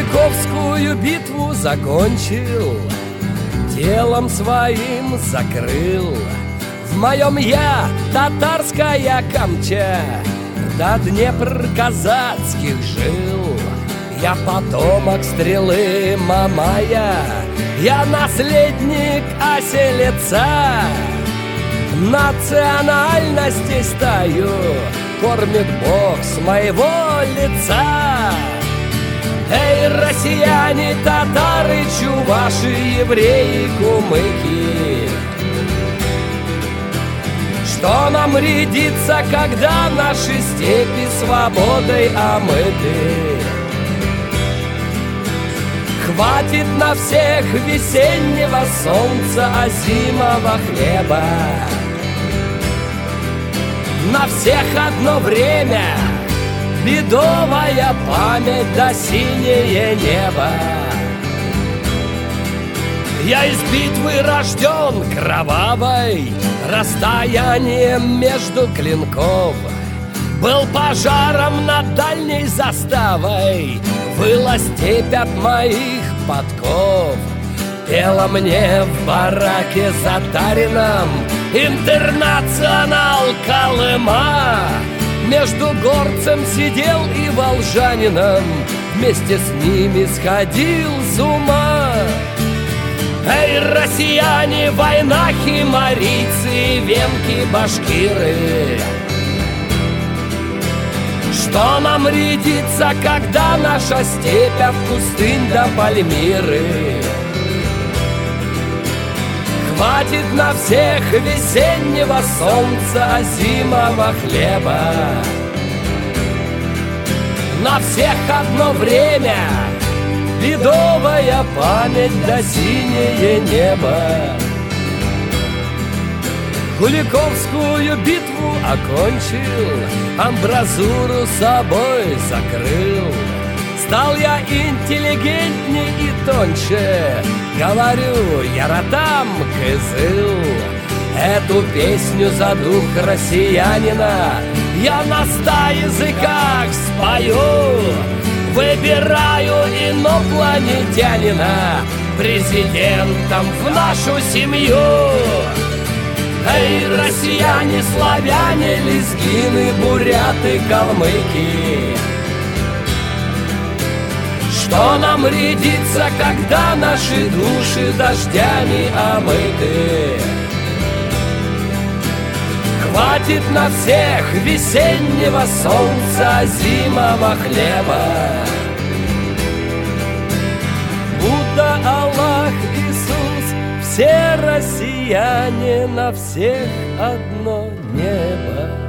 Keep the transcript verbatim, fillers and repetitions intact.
Куликовскую битву закончил, телом своим закрыл. В моем я татарская камча, до Днепр казацких жил. Я потомок стрелы Мамая, я наследник оселеца. Национальности стою кормит Бог с моего лица. Эй, россияне, татары, чуваши, евреи, кумыки, что нам рядится, когда наши степи свободой омыты? Хватит на всех весеннего солнца, а зимового хлеба. На всех одно время, бедовая память да синее небо. Я из битвы рожден кровавой, расстоянием между клинков. Был пожаром над дальней заставой, выла степь от моих подков. Пела мне в бараке затарином Интернационал Колыма. Между горцем сидел и волжанином, вместе с ними сходил с ума. Эй, россияне, войнахи, марийцы, венки, башкиры, что нам рядится, когда наша степь от пустынь до Пальмиры? Хватит на всех весеннего солнца, а зимового хлеба. На всех одно время, бедовая память да синее небо. Куликовскую битву окончил, амбразуру собой закрыл. Стал я интеллигентней и тоньше, говорю, яратам кызыл. Эту песню за дух россиянина я на ста языках спою. Выбираю инопланетянина президентом в нашу семью. Эй, россияне, славяне, лезгины, буряты, калмыки, что нам рядится, когда наши души дождями омыты? Хватит на всех весеннего солнца, зимового хлеба. Будда, Аллах, Иисус, все россияне, на всех одно небо.